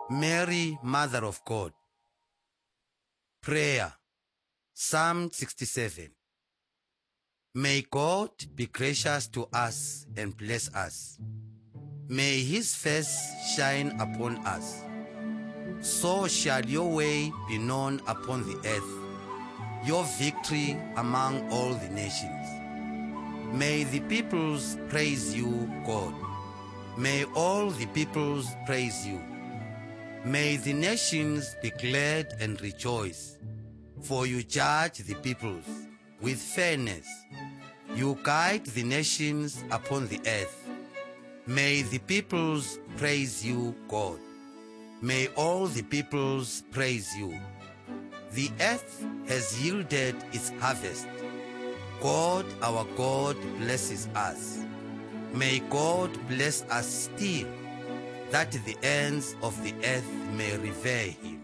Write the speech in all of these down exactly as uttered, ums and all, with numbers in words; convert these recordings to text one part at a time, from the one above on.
Mary, Mother of God. Prayer. Psalm sixty-seven. May God be gracious to us and bless us. May his face shine upon us. So shall your way be known upon the earth, your victory among all the nations. May the peoples praise you, God. May all the peoples praise you. May the nations be glad and rejoice, for you judge the peoples with fairness. You guide the nations upon the earth. May the peoples praise you, God. May all the peoples praise you. The earth has yielded its harvest. God, our God, blesses us. May God bless us still, that the ends of the earth may revere him.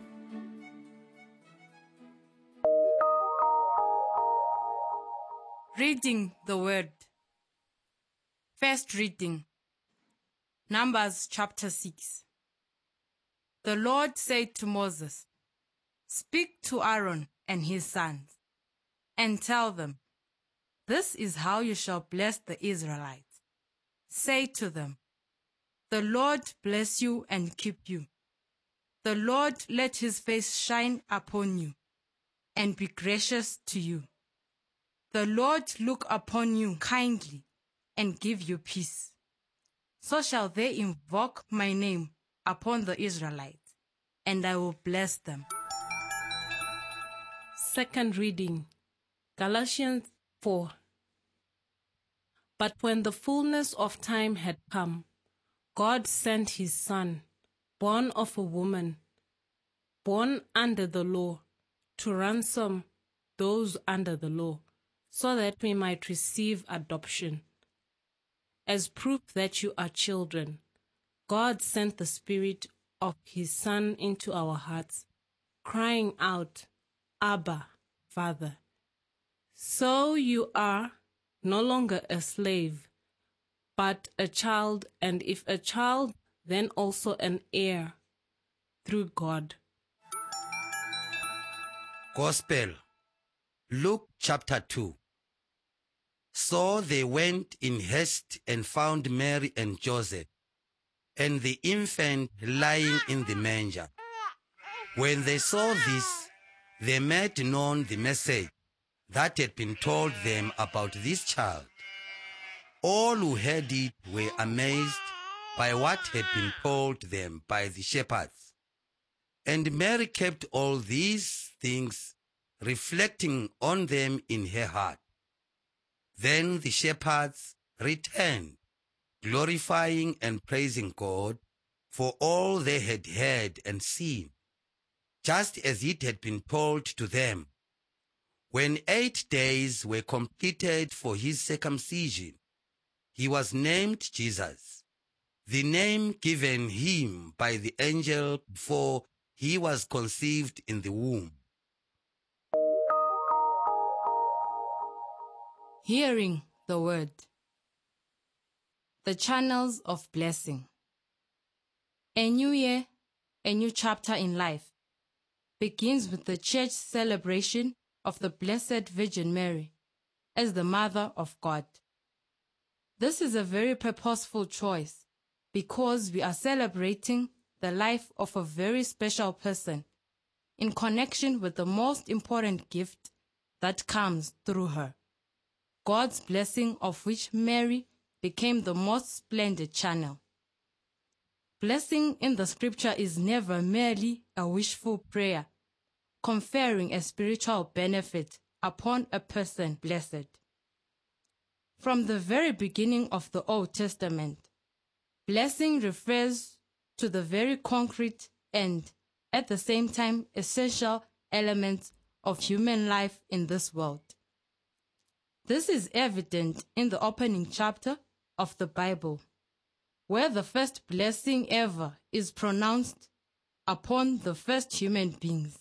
Reading the Word. First reading. Numbers chapter six. The Lord said to Moses, "Speak to Aaron and his sons, and tell them, this is how you shall bless the Israelites. Say to them, the Lord bless you and keep you. The Lord let his face shine upon you and be gracious to you. The Lord look upon you kindly and give you peace. So shall they invoke my name upon the Israelites, and I will bless them." Second reading, Galatians four. But when the fullness of time had come, God sent his Son, born of a woman, born under the law, to ransom those under the law, so that we might receive adoption. As proof that you are children, God sent the Spirit of his Son into our hearts, crying out, "Abba, Father." So you are no longer a slave, but a child, and if a child, then also an heir through God. Gospel. Luke chapter two. So they went in haste and found Mary and Joseph, and the infant lying in the manger. When they saw this, they made known the message that had been told them about this child. All who heard it were amazed by what had been told them by the shepherds. And Mary kept all these things, reflecting on them in her heart. Then the shepherds returned, glorifying and praising God for all they had heard and seen, just as it had been told to them. When eight days were completed for his circumcision, he was named Jesus, the name given him by the angel before he was conceived in the womb. Hearing the Word. The channels of blessing. A new year, a new chapter in life, begins with the church celebration of the Blessed Virgin Mary as the Mother of God. This is a very purposeful choice because we are celebrating the life of a very special person in connection with the most important gift that comes through her, God's blessing, of which Mary became the most splendid channel. Blessing in the scripture is never merely a wishful prayer, conferring a spiritual benefit upon a person blessed. From the very beginning of the Old Testament, blessing refers to the very concrete and, at the same time, essential elements of human life in this world. This is evident in the opening chapter of the Bible, where the first blessing ever is pronounced upon the first human beings.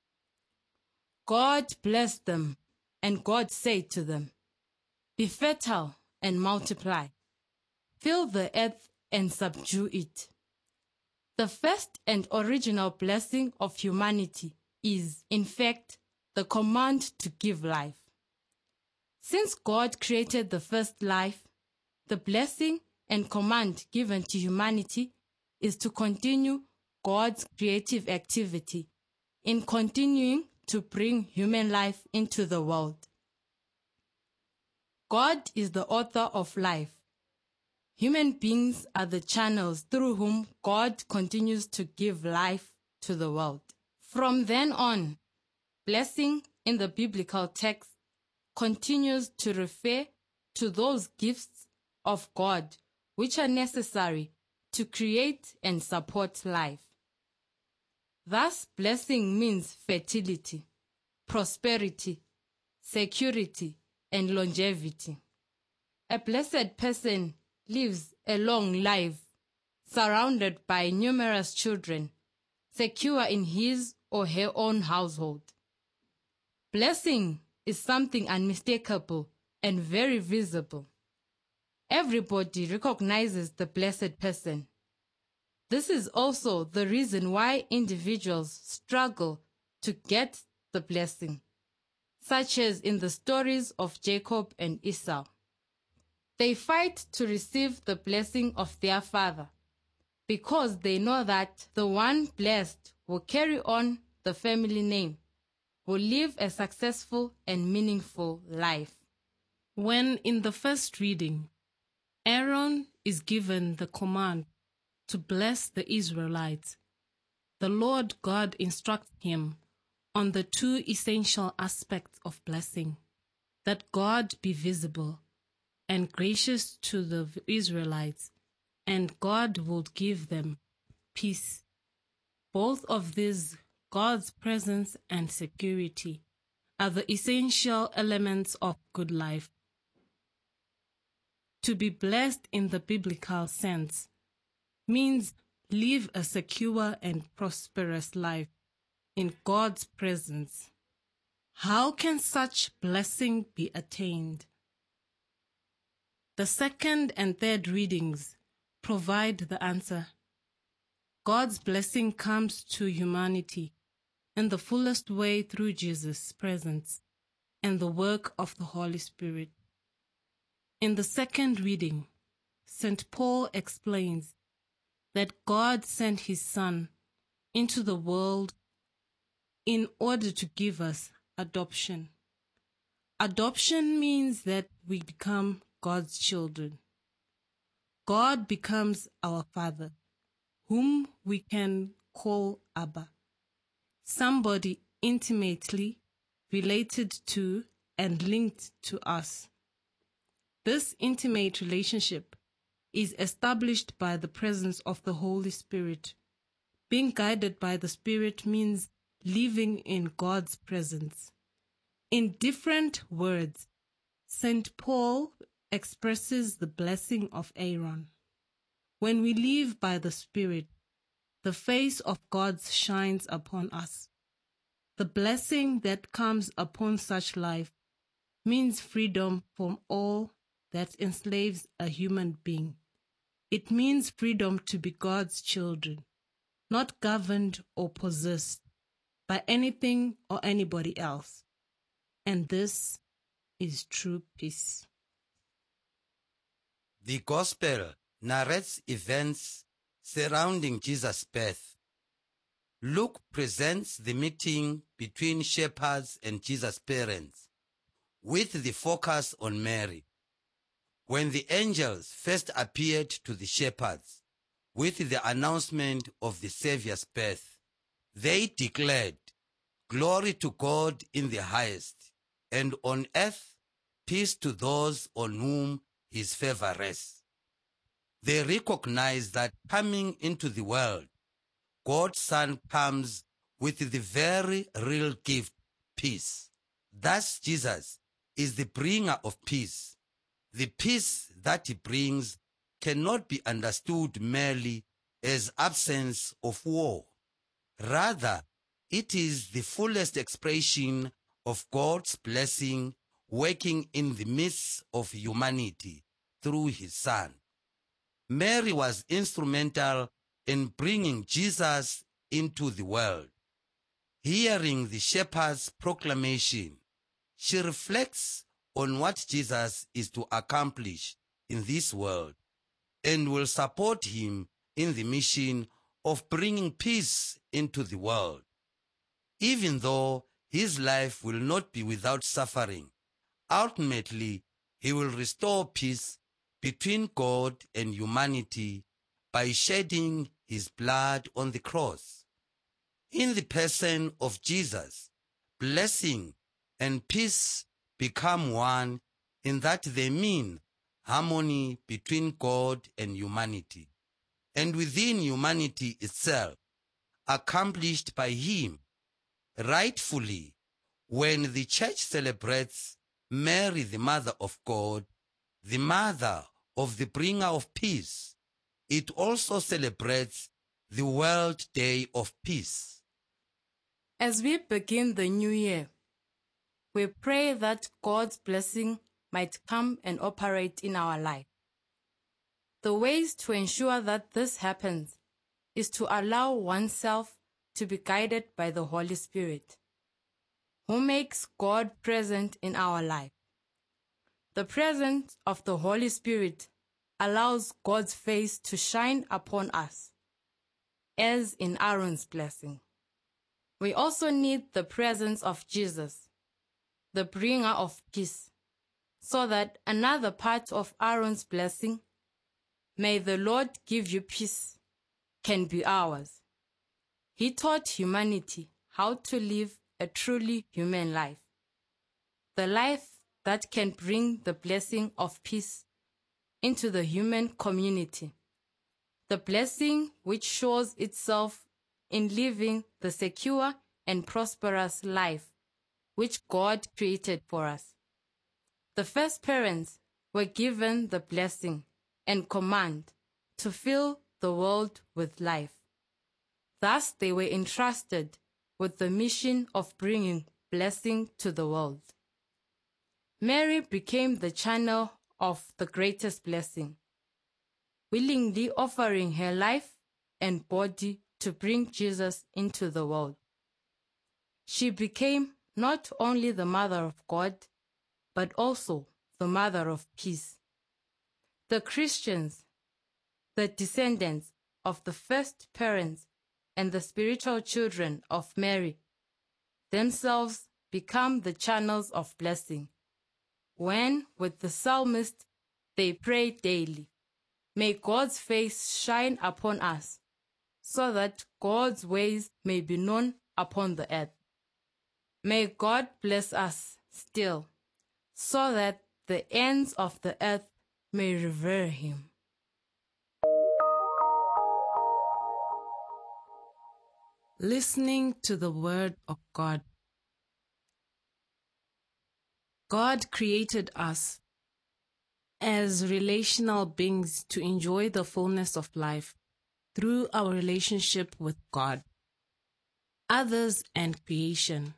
God blessed them, and God said to them, "Be fertile and multiply, fill the earth and subdue it. The first and original blessing of humanity is, in fact, the command to give life. Since God created the first life, the blessing and command given to humanity is to continue God's creative activity in continuing to bring human life into the world. God is the author of life. Human beings are the channels through whom God continues to give life to the world. From then on, blessing in the biblical text continues to refer to those gifts of God which are necessary to create and support life. Thus, blessing means fertility, prosperity, security, and longevity. A blessed person lives a long life, surrounded by numerous children, secure in his or her own household. Blessing is something unmistakable and very visible. Everybody recognizes the blessed person. This is also the reason why individuals struggle to get the blessing, such as in the stories of Jacob and Esau. They fight to receive the blessing of their father because they know that the one blessed will carry on the family name, will live a successful and meaningful life. When in the first reading, Aaron is given the command to bless the Israelites, the Lord God instructs him on the two essential aspects of blessing: that God be visible and gracious to the Israelites, and God will give them peace. Both of these, God's presence and security, are the essential elements of good life. To be blessed in the biblical sense means live a secure and prosperous life in God's presence. How can such blessing be attained? The second and third readings provide the answer. God's blessing comes to humanity in the fullest way through Jesus' presence and the work of the Holy Spirit. In the second reading, Saint Paul explains that God sent his Son into the world in order to give us adoption. Adoption means that we become God's children. God becomes our Father, whom we can call Abba, somebody intimately related to and linked to us. This intimate relationship is established by the presence of the Holy Spirit. Being guided by the Spirit means living in God's presence. In different words, Saint Paul expresses the blessing of Aaron. When we live by the Spirit, the face of God shines upon us. The blessing that comes upon such life means freedom from all that enslaves a human being. It means freedom to be God's children, not governed or possessed by anything or anybody else. And this is true peace. The Gospel narrates events surrounding Jesus' birth. Luke presents the meeting between shepherds and Jesus' parents, with the focus on Mary. When the angels first appeared to the shepherds with the announcement of the Savior's birth, they declared, "Glory to God in the highest, and on earth peace to those on whom his favor rests." They recognize that coming into the world, God's Son comes with the very real gift, peace. Thus, Jesus is the bringer of peace. The peace that he brings cannot be understood merely as absence of war. Rather, it is the fullest expression of God's blessing working in the midst of humanity through his Son. Mary was instrumental in bringing Jesus into the world. Hearing the shepherd's proclamation, she reflects on what Jesus is to accomplish in this world and will support him in the mission of bringing peace into the world. Even though his life will not be without suffering, ultimately he will restore peace between God and humanity by shedding his blood on the cross. In the person of Jesus, blessing and peace become one in that they mean harmony between God and humanity, and within humanity itself, accomplished by him. Rightfully, when the church celebrates Mary, the Mother of God, the Mother of the Bringer of Peace, it also celebrates the World Day of Peace. As we begin the new year, we pray that God's blessing might come and operate in our life. The ways to ensure that this happens is to allow oneself to be guided by the Holy Spirit, who makes God present in our life. The presence of the Holy Spirit allows God's face to shine upon us, as in Aaron's blessing. We also need the presence of Jesus, the bringer of peace, so that another part of Aaron's blessing, "May the Lord give you peace," can be ours. He taught humanity how to live a truly human life, the life that can bring the blessing of peace into the human community, the blessing which shows itself in living the secure and prosperous life which God created for us. The first parents were given the blessing and command to fill the world with life. Thus they were entrusted with the mission of bringing blessing to the world. Mary became the channel of the greatest blessing, willingly offering her life and body to bring Jesus into the world. She became not only the Mother of God, but also the Mother of Peace. The Christians, the descendants of the first parents and the spiritual children of Mary, themselves become the channels of blessing, when, with the psalmist, they pray daily, "May God's face shine upon us, so that God's ways may be known upon the earth. May God bless us still, so that the ends of the earth may revere him." Listening to the Word of God. God created us as relational beings to enjoy the fullness of life through our relationship with God, others, and creation.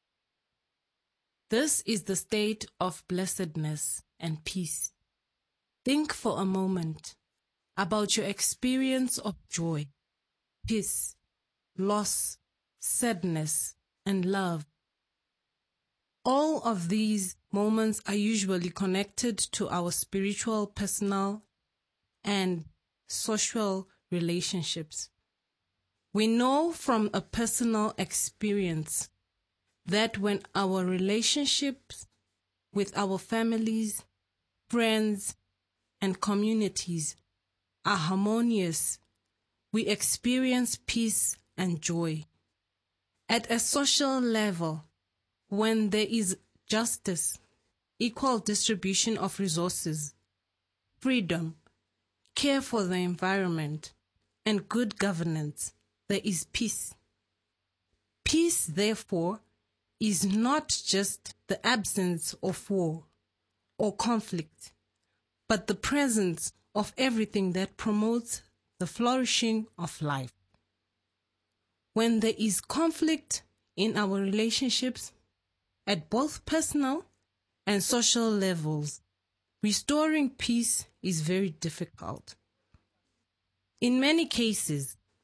This is the state of blessedness and peace. Think for a moment about your experience of joy, peace, loss, sadness, and love. All of these moments are usually connected to our spiritual, personal, and social relationships. We know from a personal experience that when our relationships with our families, friends, and communities are harmonious, we experience peace and joy. At a social level, when there is justice, equal distribution of resources, freedom, care for the environment, and good governance, there is peace. Peace, therefore, is not just the absence of war or conflict, but the presence of everything that promotes the flourishing of life. When there is conflict in our relationships, at both personal and social levels, restoring peace is very difficult. In many cases,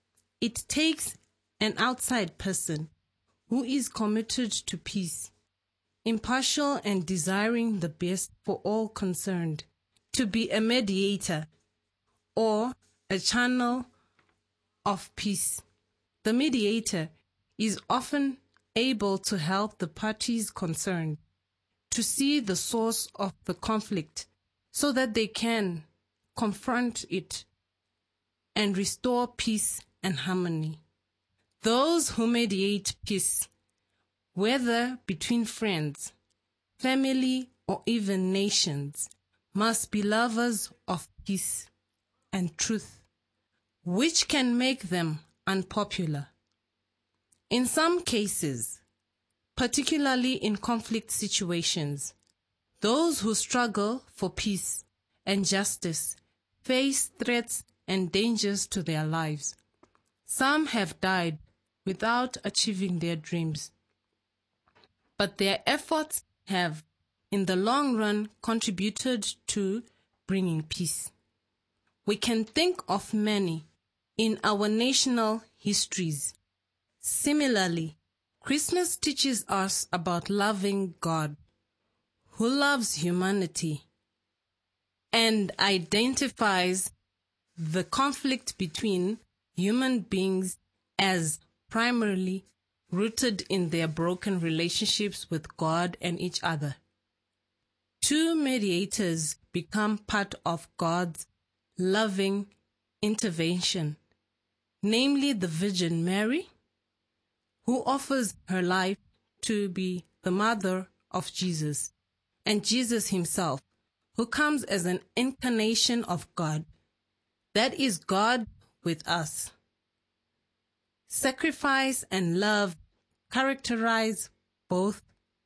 It takes an outside person who is committed to peace, impartial and desiring the best for all concerned, to be a mediator or a channel of peace. The mediator is often able to help the parties concerned to see the source of the conflict so that they can confront it and restore peace and harmony. Those who mediate peace, whether between friends, family, or even nations, must be lovers of peace and truth, which can make them unpopular. In some cases, particularly in conflict situations, those who struggle for peace and justice face threats and dangers to their lives. Some have died without achieving their dreams, but their efforts have, in the long run, contributed to bringing peace. We can think of many in our national histories. Similarly, Christmas teaches us about loving God, who loves humanity, and identifies the conflict between human beings as primarily rooted in their broken relationships with God and each other. Two mediators become part of God's loving intervention, namely the Virgin Mary, who offers her life to be the mother of Jesus, and Jesus himself, who comes as an incarnation of God, that is God with us. Sacrifice and love characterize both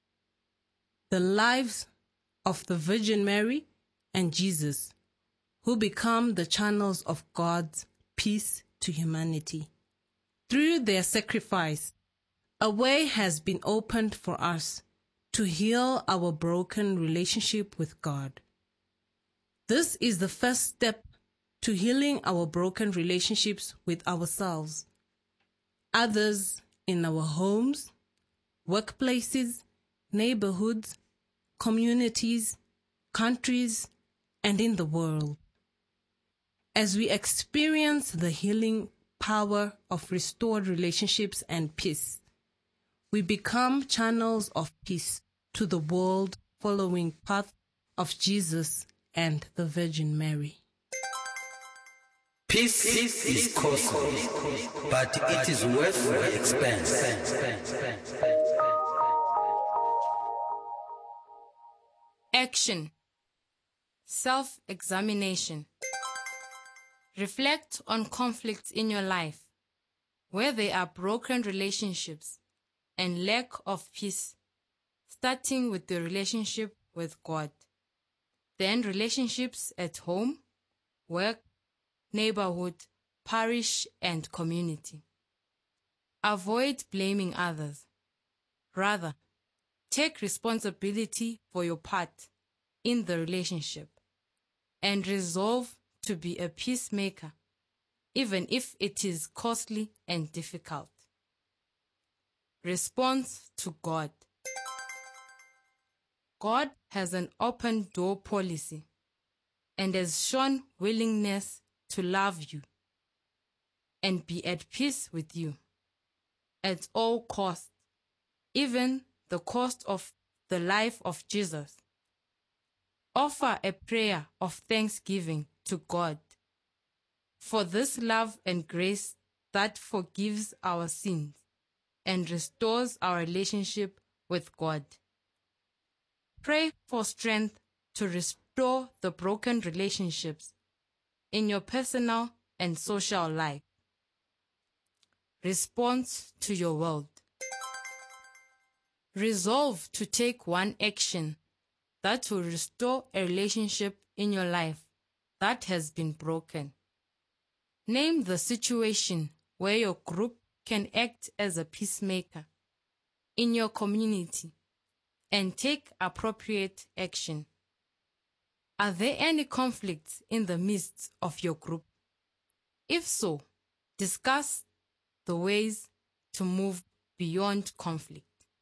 the lives of the Virgin Mary and Jesus, who become the channels of God's peace to humanity. Through their sacrifice, a way has been opened for us to heal our broken relationship with God. This is the first step to healing our broken relationships with ourselves, others in our homes, workplaces, neighborhoods, communities, countries, and in the world. As we experience the healing power of restored relationships and peace, we become channels of peace to the world following path of Jesus and the Virgin Mary. Peace is costly, but it is worth the expense. Action. Self-examination. Reflect on conflicts in your life, where there are broken relationships and lack of peace, starting with the relationship with God. Then relationships at home, work, neighborhood, parish, and community. Avoid blaming others. Rather, take responsibility for your part in the relationship and resolve to be a peacemaker, even if it is costly and difficult. Response to God. God has an open door policy and has shown willingness to love you and be at peace with you at all costs, even the cost of the life of Jesus. Offer a prayer of thanksgiving to God for this love and grace that forgives our sins and restores our relationship with God. Pray for strength to restore the broken relationships in your personal and social life. Response to your world. Resolve to take one action that will restore a relationship in your life that has been broken. Name the situation where your group can act as a peacemaker in your community and take appropriate action. Are there any conflicts in the midst of your group? If so, discuss the ways to move beyond conflict.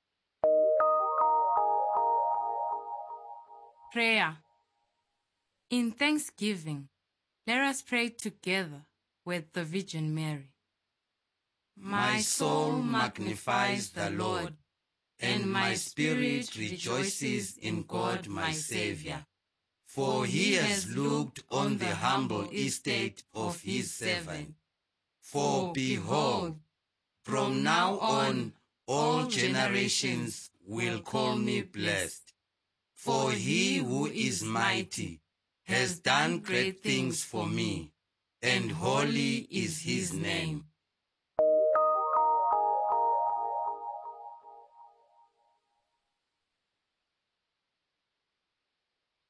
Prayer. In thanksgiving, let us pray together with the Virgin Mary. My soul magnifies the Lord, and my spirit rejoices in God my Savior. For he has looked on the humble estate of his servant. For behold, from now on all generations will call me blessed. For he who is mighty has done great things for me, and holy is his name.